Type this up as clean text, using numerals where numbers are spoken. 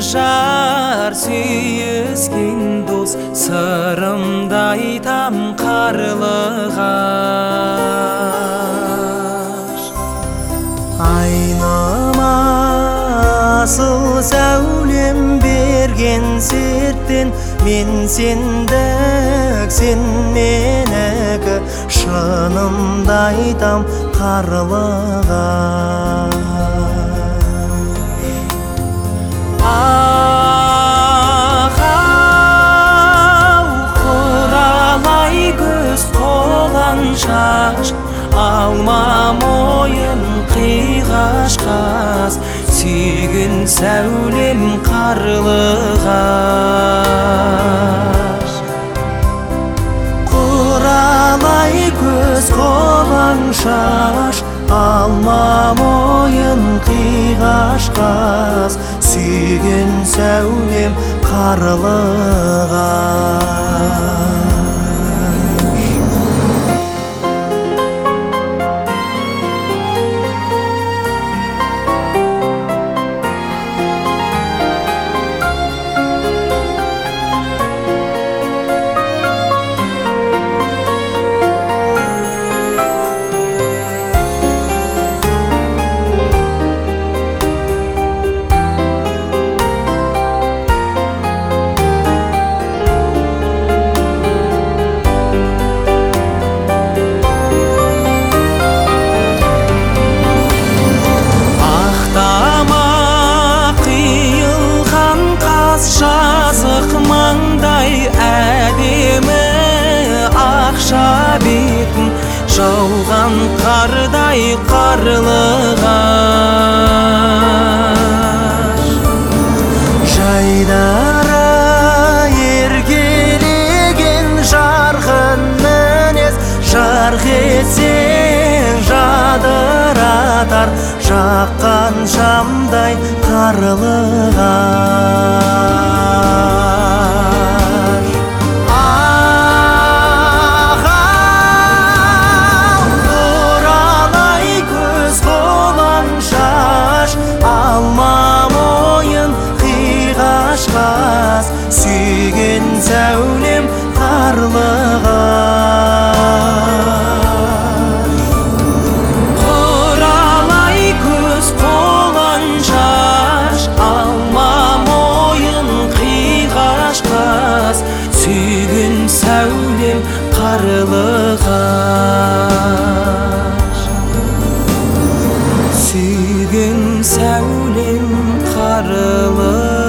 жар, сүйіскен дос, сырымды айтам қарлығаш. Айныма асыл сәулем берген серттен, мен сендік, сен менікі, шынымды айтам қарлығаш. Ақ-ау құралай көз, қолаң шаш, алма мойын қиғаш-қас, сүйген сәулем қарлығаш. Құралай көз, қолаң шаш, алма мойын қиғаш-қас, сүйген сәулем қарлығаш. Жазық маңдай әдемі, ақша бетін жауған қардай қарлығаш. Жайдары еркелеген жарқын мінез, жарқ етсең жадыратар, жаққан шамдай қарлығаш. Ақ-ау құралай көз, қолаң шаш, алма мойын қиғаш-қас, сүйген сәулем қарлығаш. Құралай көз, қолаң шаш, алма мойын қиғаш-қас, сүйген сәулем қарлығаш. Сүйген сәулем қарлығаш.